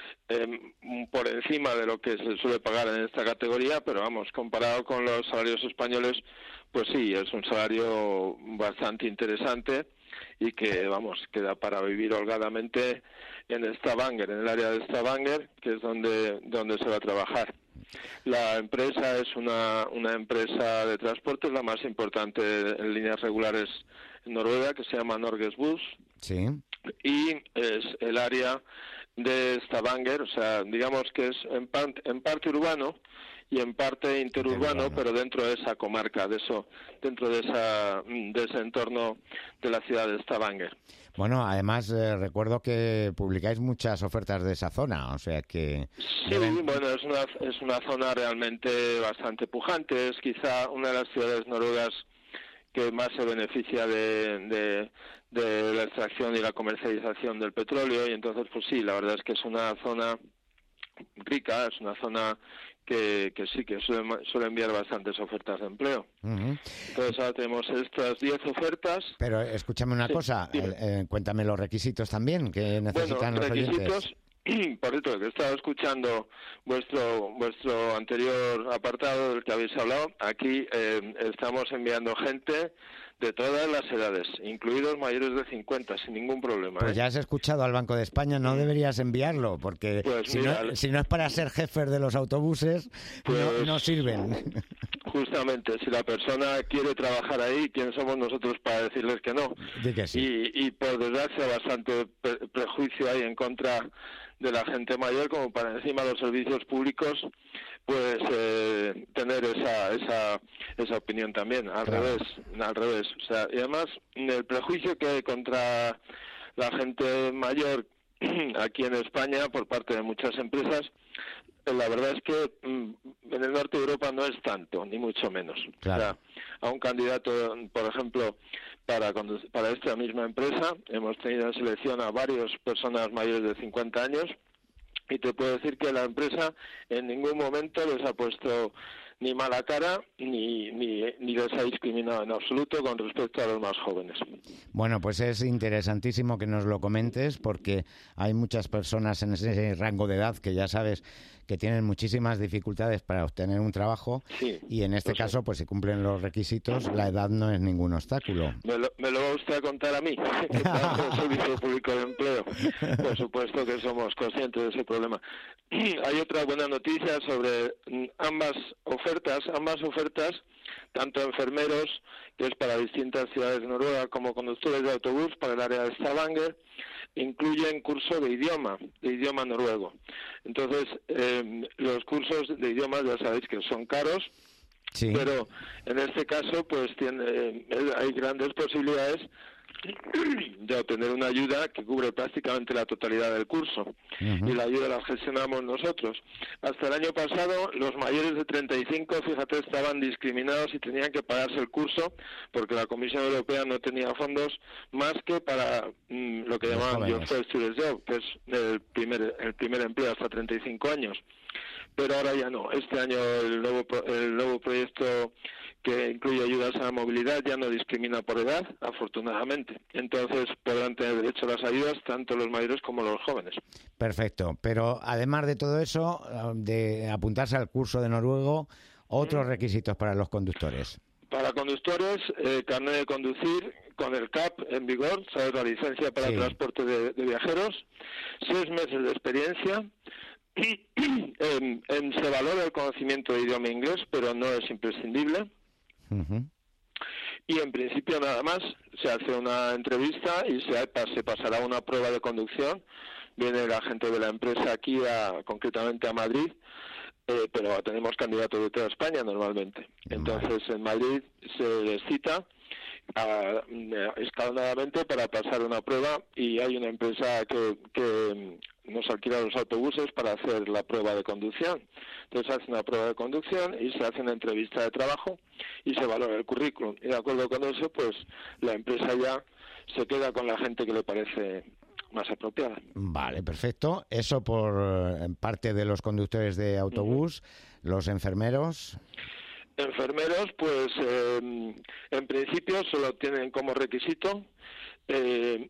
por encima de lo que se suele pagar en esta categoría, pero vamos, comparado con los salarios españoles, pues sí, es un salario bastante interesante y que, vamos, que da para vivir holgadamente en Stavanger, en el área de Stavanger, que es donde se va a trabajar. La empresa es una empresa de transporte, la más importante en líneas regulares en Noruega, que se llama Norgesbuss. Sí. Y es el área de Stavanger, o sea, digamos que es en parte urbano y en parte interurbano, pero dentro de esa comarca, dentro de ese entorno de la ciudad de Stavanger. Bueno, además recuerdo que publicáis muchas ofertas de esa zona, o sea que... Sí, bueno, es una zona realmente bastante pujante, es quizá una de las ciudades noruegas que más se beneficia de la extracción y la comercialización del petróleo, y entonces pues sí, la verdad es que es una zona rica, es una zona que sí, que suele enviar bastantes ofertas de empleo. Uh-huh. Entonces ahora tenemos estas 10 ofertas. Pero escúchame una cosa, cuéntame los requisitos también que necesitan los oyentes. Por cierto, que estaba escuchando vuestro anterior apartado del que habéis hablado. Aquí estamos enviando gente de todas las edades, incluidos mayores de 50, sin ningún problema. Pues ya has escuchado al Banco de España, no deberías enviarlo, porque pues si no es para ser jefe de los autobuses, pues, no sirven. Justamente, si la persona quiere trabajar ahí, ¿quién somos nosotros para decirles que no? Di que sí. Y por desgracia bastante prejuicio hay en contra de la gente mayor, como para encima de los servicios públicos, pues tener esa opinión también, al revés. O sea, y además el prejuicio que hay contra la gente mayor aquí en España por parte de muchas empresas, la verdad es que en el norte de Europa no es tanto, ni mucho menos. Claro. O sea, a un candidato, por ejemplo, para esta misma empresa, hemos tenido en selección a varias personas mayores de 50 años, y te puedo decir que la empresa en ningún momento les ha puesto ni mala cara ni les ha discriminado en absoluto con respecto a los más jóvenes. Bueno, pues es interesantísimo que nos lo comentes, porque hay muchas personas en ese rango de edad que ya sabes que tienen muchísimas dificultades para obtener un trabajo, y en este caso, pues si cumplen los requisitos, la edad no es ningún obstáculo. ¿Me lo va usted a contar a mí? Que trabajo en el Servicio Público de Empleo. Por supuesto que somos conscientes de ese problema. Hay otra buena noticia sobre ambas ofertas, tanto enfermeros, que es para distintas ciudades de Noruega, como conductores de autobús para el área de Stavanger, incluyen curso de idioma noruego. Entonces, los cursos de idiomas ya sabéis que son caros, sí, pero en este caso pues hay grandes posibilidades de obtener una ayuda que cubre prácticamente la totalidad del curso. Uh-huh. Y la ayuda la gestionamos nosotros. Hasta el año pasado, los mayores de 35, fíjate, estaban discriminados y tenían que pagarse el curso porque la Comisión Europea no tenía fondos más que para lo que llamaban Your First Student Job, que es el primer empleo hasta 35 años. Pero ahora ya no. Este año el nuevo proyecto que incluye ayudas a la movilidad ya no discrimina por edad, afortunadamente. Entonces podrán tener derecho a las ayudas tanto los mayores como los jóvenes. Perfecto. Pero además de todo eso, de apuntarse al curso de noruego, otros requisitos para los conductores. Para conductores, carnet de conducir con el CAP en vigor, ¿sabes? La licencia para transporte de viajeros, 6 meses de experiencia. Se valora el conocimiento de idioma inglés, pero no es imprescindible. Uh-huh. Y en principio nada más, se hace una entrevista y se pasará una prueba de conducción. Viene la gente de la empresa aquí, concretamente a Madrid, pero tenemos candidatos de toda España normalmente. Entonces en Madrid se les cita escalonadamente para pasar una prueba, y hay una empresa que nos alquila los autobuses para hacer la prueba de conducción. Entonces se hace una prueba de conducción y se hace una entrevista de trabajo y se valora el currículum. Y de acuerdo con eso, pues la empresa ya se queda con la gente que le parece más apropiada. Vale, perfecto. Eso por parte de los conductores de autobús. Los enfermeros. Enfermeros, pues en principio solo tienen como requisito el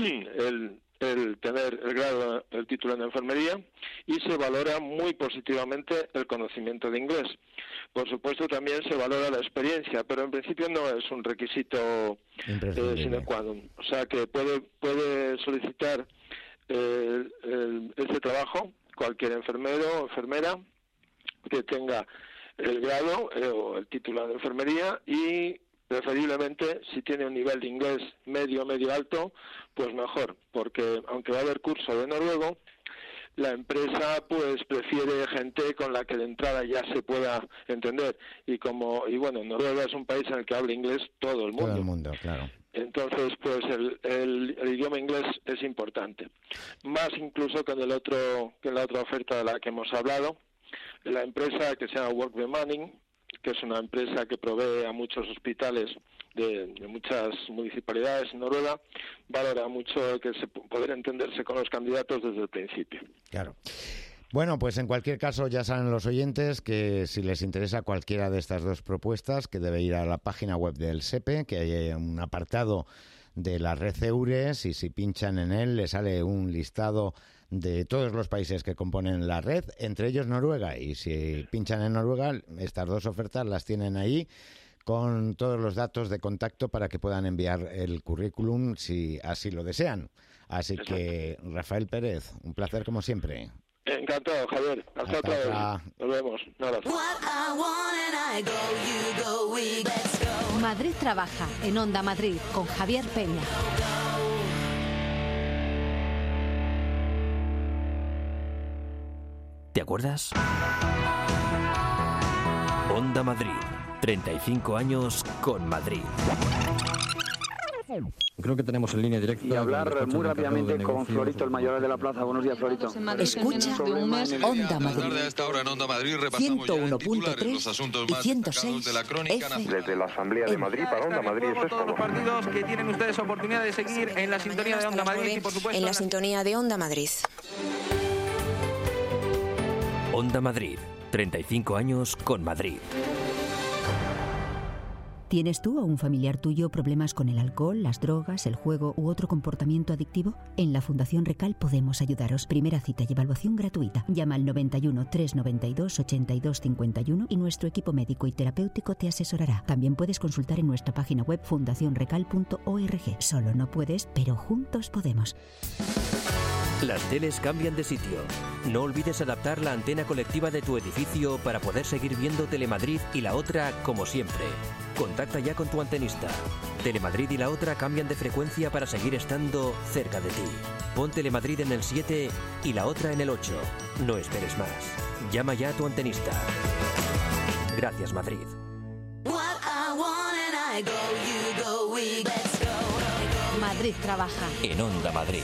tener el grado, el título en enfermería, y se valora muy positivamente el conocimiento de inglés. Por supuesto también se valora la experiencia, pero en principio no es un requisito sine qua non. O sea que puede solicitar ese trabajo cualquier enfermero o enfermera que tenga el grado o el título de enfermería, y preferiblemente si tiene un nivel de inglés medio alto, pues mejor, porque aunque va a haber curso de noruego, la empresa pues prefiere gente con la que de entrada ya se pueda entender, y bueno, Noruega es un país en el que habla inglés todo el mundo. Todo el mundo, claro. Entonces, pues el idioma inglés es importante, más incluso que en la otra oferta de la que hemos hablado. La empresa que se llama Work Bemanning, que es una empresa que provee a muchos hospitales de muchas municipalidades en Noruega, valora mucho poder entenderse con los candidatos desde el principio. Claro. Bueno, pues en cualquier caso ya saben los oyentes que si les interesa cualquiera de estas dos propuestas, que debe ir a la página web del SEPE, que hay un apartado de la red EURES, y si pinchan en él les sale un listado de todos los países que componen la red, entre ellos Noruega, y si pinchan en Noruega, estas dos ofertas las tienen ahí con todos los datos de contacto para que puedan enviar el currículum si así lo desean. Así que, Rafael Pérez, un placer como siempre. Encantado, Javier. Hasta otra vez. Nos vemos. Nada. Madrid trabaja en Onda Madrid con Javier Peña. ¿Te acuerdas? Onda Madrid. 35 años con Madrid. Creo que tenemos en línea directa. Y hablar muy rápidamente con Florito, el mayor de la plaza. Buenos días, Florito. Escucha Onda Madrid. A esta hora en Onda Madrid repasamos 101.3 los asuntos y más 106 de la crónica. Desde la Asamblea de Madrid para Onda Madrid. Eso es todos los partidos que tienen ustedes oportunidad de seguir en la sintonía de Onda Madrid y, por supuesto, en la sintonía de Onda Madrid. Onda Madrid. 35 años con Madrid. ¿Tienes tú o un familiar tuyo problemas con el alcohol, las drogas, el juego u otro comportamiento adictivo? En la Fundación Recal podemos ayudaros. Primera cita y evaluación gratuita. Llama al 91 392 82 51 y nuestro equipo médico y terapéutico te asesorará. También puedes consultar en nuestra página web fundacionrecal.org. Solo no puedes, pero juntos podemos. Las teles cambian de sitio. No olvides adaptar la antena colectiva de tu edificio para poder seguir viendo Telemadrid y La Otra como siempre. Contacta ya con tu antenista. Telemadrid y La Otra cambian de frecuencia para seguir estando cerca de ti. Pon Telemadrid en el 7 y La Otra en el 8. No esperes más. Llama ya a tu antenista. Gracias, Madrid. Madrid trabaja en Onda Madrid.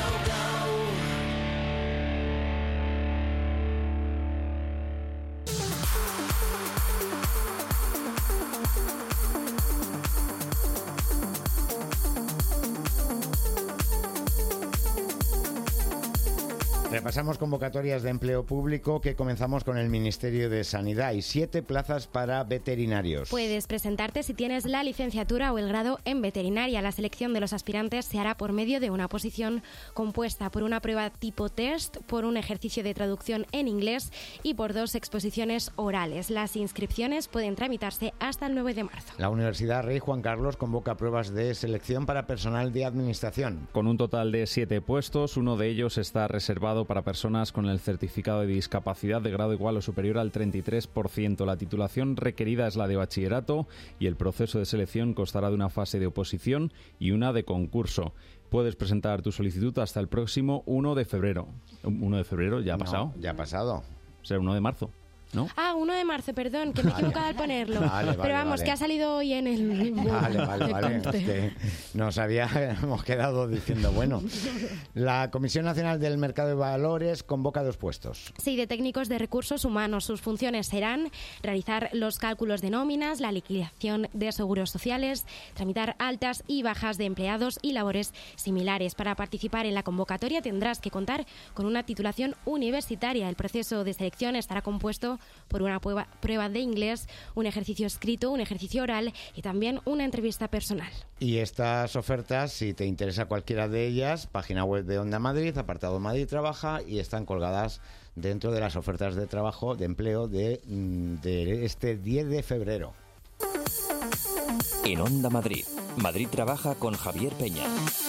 Repasamos convocatorias de empleo público, que comenzamos con el Ministerio de Sanidad. Hay 7 plazas para veterinarios. Puedes presentarte si tienes la licenciatura o el grado en veterinaria. La selección de los aspirantes se hará por medio de una oposición compuesta por una prueba tipo test, por un ejercicio de traducción en inglés y por 2 exposiciones orales. Las inscripciones pueden tramitarse hasta el 9 de marzo. La Universidad Rey Juan Carlos convoca pruebas de selección para personal de administración. Con un total de 7 puestos, uno de ellos está reservado para personas con el certificado de discapacidad de grado igual o superior al 33%. La titulación requerida es la de bachillerato y el proceso de selección constará de una fase de oposición y una de concurso. Puedes presentar tu solicitud hasta el próximo 1 de febrero. ¿1 de febrero ya ha pasado? Ya ha pasado. O sea, 1 de marzo. ¿no? 1 de marzo, perdón, que me he equivocado al ponerlo. Pero vamos, que ha salido hoy en el... Vale. Es que nos habíamos quedado diciendo, bueno, la Comisión Nacional del Mercado de Valores convoca 2 puestos. Sí, de técnicos de recursos humanos. Sus funciones serán realizar los cálculos de nóminas, la liquidación de seguros sociales, tramitar altas y bajas de empleados y labores similares. Para participar en la convocatoria tendrás que contar con una titulación universitaria. El proceso de selección estará compuesto por una prueba de inglés, un ejercicio escrito, un ejercicio oral y también una entrevista personal. Y estas ofertas, si te interesa cualquiera de ellas, página web de Onda Madrid, apartado Madrid Trabaja, y están colgadas dentro de las ofertas de trabajo, de empleo de este 10 de febrero. En Onda Madrid, Madrid Trabaja con Javier Peña.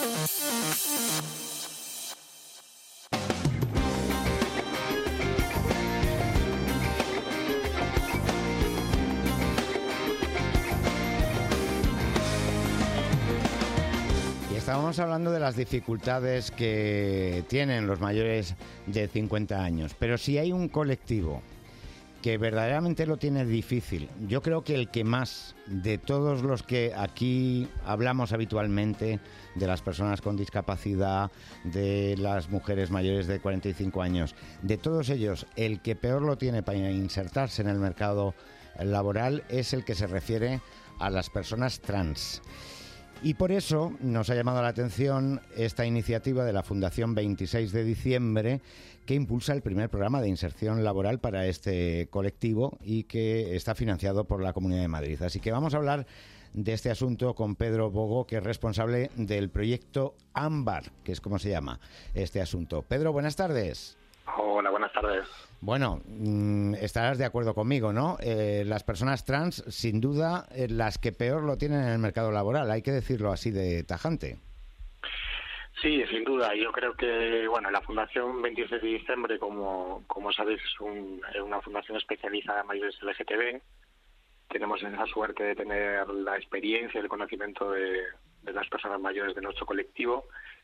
Estábamos hablando de las dificultades que tienen los mayores de 50 años, pero si hay un colectivo que verdaderamente lo tiene difícil, yo creo que el que más de todos los que aquí hablamos habitualmente, de las personas con discapacidad, de las mujeres mayores de 45 años, de todos ellos, el que peor lo tiene para insertarse en el mercado laboral es el que se refiere a las personas trans. Y por eso nos ha llamado la atención esta iniciativa de la Fundación 26 de diciembre, que impulsa el primer programa de inserción laboral para este colectivo y que está financiado por la Comunidad de Madrid. Así que vamos a hablar de este asunto con Pedro Bogo, que es responsable del proyecto Ámbar, que es como se llama este asunto. Pedro, buenas tardes. Hola, buenas tardes. Bueno, estarás de acuerdo conmigo, ¿no? Las personas trans, sin duda, las que peor lo tienen en el mercado laboral, hay que decirlo así de tajante. Sí, sin duda. Yo creo que, bueno, la Fundación 26 de diciembre, como sabéis, es una fundación especializada en mayores LGTB. Tenemos esa suerte de tener la experiencia y el conocimiento de las personas mayores de nuestro colectivo.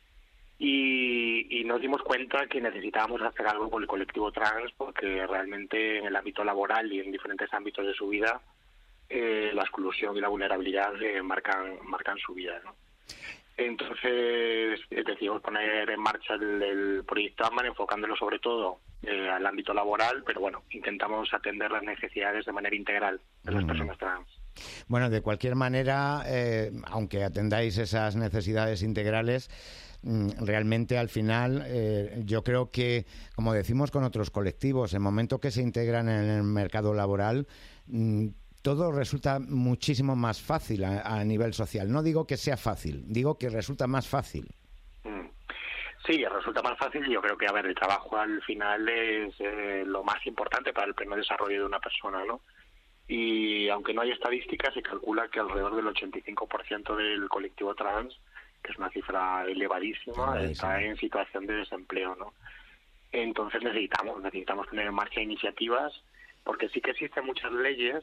Y nos dimos cuenta que necesitábamos hacer algo con el colectivo trans, porque realmente en el ámbito laboral y en diferentes ámbitos de su vida la exclusión y la vulnerabilidad marcan su vida, ¿no? Entonces decidimos poner en marcha el proyecto Ámbar, enfocándolo sobre todo al ámbito laboral, pero bueno, intentamos atender las necesidades de manera integral de las personas trans. Bueno, de cualquier manera, aunque atendáis esas necesidades integrales, realmente al final yo creo que, como decimos con otros colectivos, en el momento que se integran en el mercado laboral, todo resulta muchísimo más fácil a nivel social. No digo que sea fácil, digo que resulta más fácil. Sí, resulta más fácil. Yo creo que, el trabajo al final es lo más importante para el pleno desarrollo de una persona, ¿no? Y aunque no hay estadísticas, se calcula que alrededor del 85% del colectivo trans, que es una cifra elevadísima, está en situación de desempleo, ¿no? Entonces necesitamos poner en marcha iniciativas, porque sí que existen muchas leyes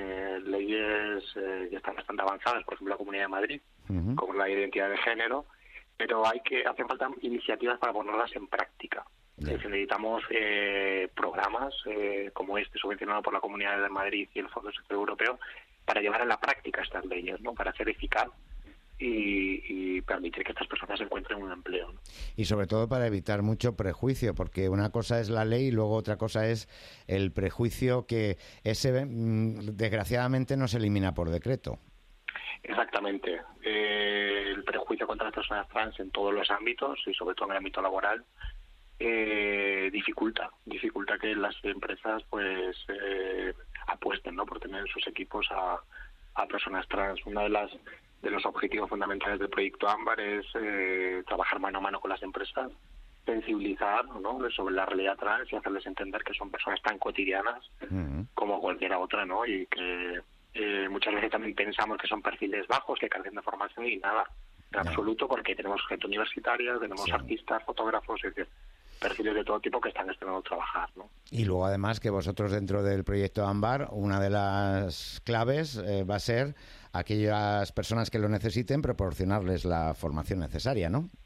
que están bastante avanzadas, por ejemplo la Comunidad de Madrid, como la identidad de género, pero hacen falta iniciativas para ponerlas en práctica. Necesitamos programas como este, subvencionado por la Comunidad de Madrid y el Fondo Social Europeo, para llevar a la práctica estas leyes, ¿no? Para ser eficaz y permitir que estas personas encuentren un empleo, ¿no? Y sobre todo para evitar mucho prejuicio, porque una cosa es la ley y luego otra cosa es el prejuicio, que ese desgraciadamente no se elimina por decreto. Exactamente. El prejuicio contra las personas trans en todos los ámbitos y sobre todo en el ámbito laboral dificulta que las empresas pues apuesten, ¿no?, por tener en sus equipos a personas trans. Una de los objetivos fundamentales del proyecto Ámbar es trabajar mano a mano con las empresas, sensibilizar, ¿no?, sobre la realidad trans y hacerles entender que son personas tan cotidianas como cualquiera otra, ¿no? Y que muchas veces también pensamos que son perfiles bajos, que carecen de formación, y nada, en absoluto, porque tenemos gente universitaria, tenemos artistas, fotógrafos, es decir, perfiles de todo tipo que están esperando trabajar, ¿no? Y luego, además, que vosotros dentro del proyecto Ámbar, una de las claves va a ser aquellas personas que lo necesiten, proporcionarles la formación necesaria, ¿no?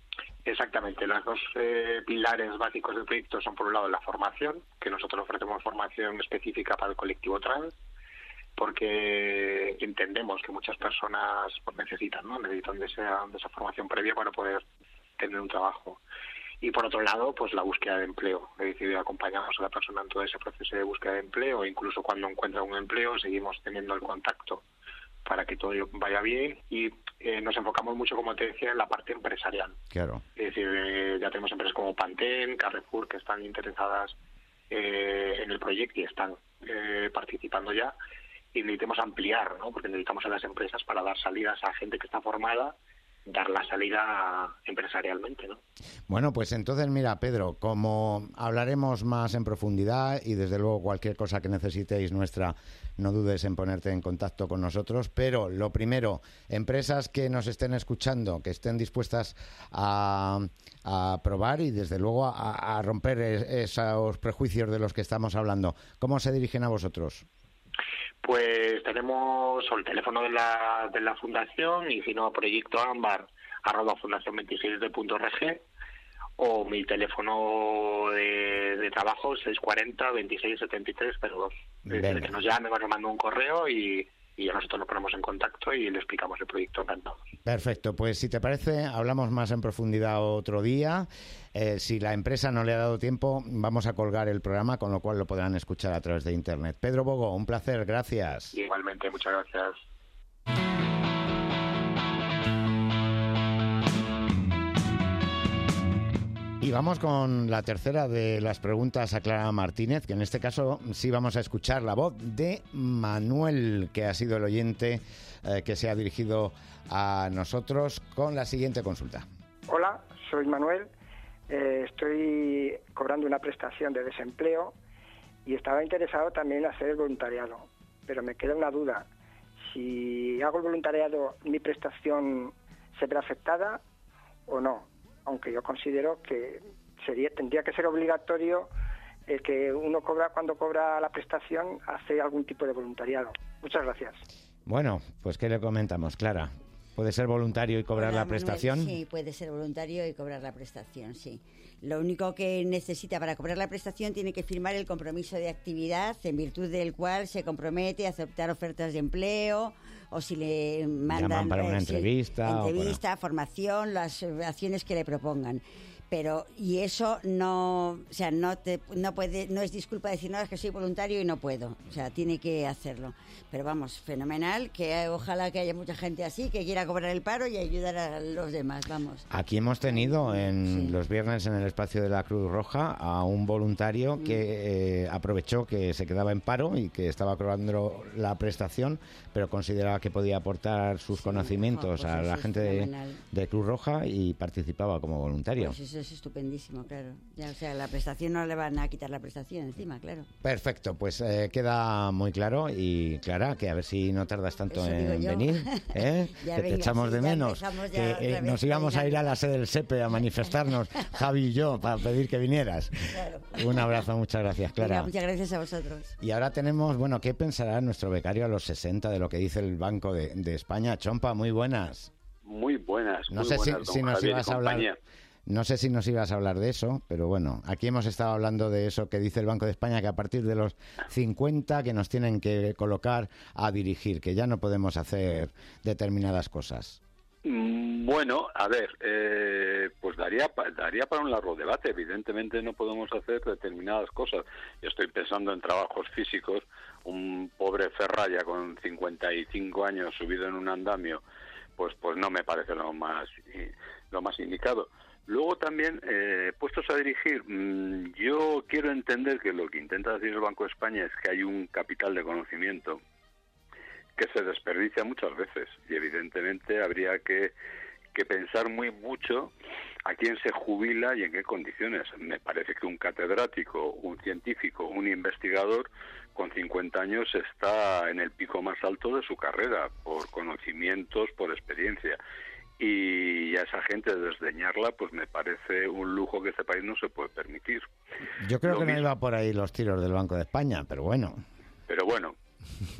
Exactamente, los dos pilares básicos del proyecto son, por un lado, la formación, que nosotros ofrecemos formación específica para el colectivo trans, porque entendemos que muchas personas pues, necesitan de esa formación previa para poder tener un trabajo. Y por otro lado, pues la búsqueda de empleo. Es decir, acompañamos a la persona en todo ese proceso de búsqueda de empleo, incluso cuando encuentra un empleo seguimos teniendo el contacto para que todo vaya bien, y nos enfocamos mucho, como te decía, en la parte empresarial. Claro. Es decir, ya tenemos empresas como Pantene, Carrefour, que están interesadas en el proyecto y están participando ya, y necesitamos ampliar, ¿no? Porque necesitamos a las empresas para dar salidas a gente que está formada, dar la salida empresarialmente, ¿no? Bueno, pues entonces, mira, Pedro, como hablaremos más en profundidad y desde luego cualquier cosa que necesitéis nuestra, no dudes en ponerte en contacto con nosotros, pero lo primero, empresas que nos estén escuchando, que estén dispuestas a probar y desde luego a romper esos prejuicios de los que estamos hablando, ¿cómo se dirigen a vosotros? Pues tenemos el teléfono de la fundación, y si no, proyectoambar@fundacion26.org, o mi teléfono de trabajo 640 26 73 02. Que nos llame, nos manda un correo y ya nosotros nos ponemos en contacto y le explicamos el proyecto encantados. Perfecto, pues si te parece, hablamos más en profundidad otro día. Si la empresa no le ha dado tiempo, vamos a colgar el programa, con lo cual lo podrán escuchar a través de Internet. Pedro Bogo, un placer, gracias. Igualmente, muchas gracias. Y vamos con la tercera de las preguntas a Clara Martínez, que en este caso sí vamos a escuchar la voz de Manuel, que ha sido el oyente que se ha dirigido a nosotros con la siguiente consulta. Hola, soy Manuel, estoy cobrando una prestación de desempleo y estaba interesado también en hacer el voluntariado, pero me queda una duda. Si hago el voluntariado, ¿mi prestación se verá afectada o no? Aunque yo considero que tendría que ser obligatorio que uno cuando cobra la prestación, hace algún tipo de voluntariado. Muchas gracias. Bueno, pues ¿qué le comentamos, Clara? ¿Puede ser voluntario y cobrar la prestación? Manuel, sí, puede ser voluntario y cobrar la prestación, sí. Lo único que necesita para cobrar la prestación, tiene que firmar el compromiso de actividad, en virtud del cual se compromete a aceptar ofertas de empleo, o si le mandan llaman para una entrevista, formación, las acciones que le propongan. Pero y eso no, o sea, no es disculpa decir no, es que soy voluntario y no puedo, o sea, tiene que hacerlo. Pero vamos, fenomenal, que ojalá que haya mucha gente así que quiera cobrar el paro y ayudar a los demás, vamos. Aquí hemos tenido los viernes en el espacio de la Cruz Roja a un voluntario que aprovechó que se quedaba en paro y que estaba cobrando la prestación, pero consideraba que podía aportar sus conocimientos a la gente de Cruz Roja y participaba como voluntario. Pues eso es estupendísimo, claro. Ya, o sea, la prestación no le van a quitar la prestación encima, claro. Perfecto, pues queda muy claro. Y Clara, que a ver si no tardas tanto en venir, que te echamos de menos, que nos íbamos a ir a la sede del SEPE a manifestarnos, Javi y yo, para pedir que vinieras. Claro. Un abrazo, muchas gracias, Clara. Muchas gracias a vosotros. Y ahora tenemos, bueno, ¿qué pensará nuestro becario a los 60 de lo que dice el Banco de España? Chompa, muy buenas. Muy buenas. No sé si nos ibas a hablar. No sé si nos ibas a hablar de eso, pero bueno, aquí hemos estado hablando de eso que dice el Banco de España, que a partir de los 50 que nos tienen que colocar a dirigir, que ya no podemos hacer determinadas cosas. Bueno, a ver, pues daría para un largo debate. Evidentemente no podemos hacer determinadas cosas. Yo estoy pensando en trabajos físicos. Un pobre ferralla con 55 años subido en un andamio, pues no me parece lo más indicado. Luego también, puestos a dirigir, yo quiero entender que lo que intenta decir el Banco de España es que hay un capital de conocimiento que se desperdicia muchas veces, y evidentemente habría que pensar mucho a quién se jubila y en qué condiciones. Me parece que un catedrático, un científico, un investigador con 50 años está en el pico más alto de su carrera, por conocimientos, por experiencia. Y a esa gente desdeñarla, pues me parece un lujo que este país no se puede permitir. Yo creo que no iba por ahí los tiros del Banco de España, pero bueno.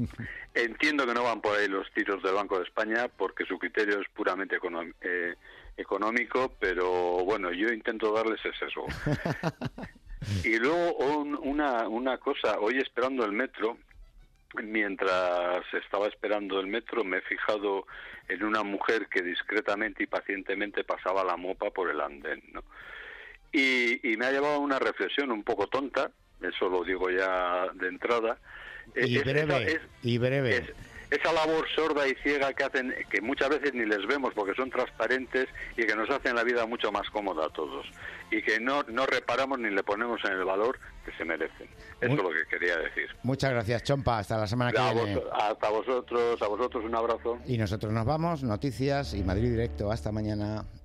Entiendo que no van por ahí los tiros del Banco de España porque su criterio es puramente económico, pero bueno, yo intento darles ese sesgo. Y luego una cosa, hoy esperando el metro, mientras estaba esperando el metro, me he fijado en una mujer que discretamente y pacientemente pasaba la mopa por el andén, ¿no? Y me ha llevado a una reflexión un poco tonta, eso lo digo ya de entrada. Y breve. Esa labor sorda y ciega que hacen, que muchas veces ni les vemos porque son transparentes y que nos hacen la vida mucho más cómoda a todos. Y que no reparamos ni le ponemos en el valor que se merecen. Eso es lo que quería decir. Muchas gracias, Chompa. Hasta la semana que viene. A vosotros un abrazo. Y nosotros nos vamos. Noticias y Madrid Directo. Hasta mañana.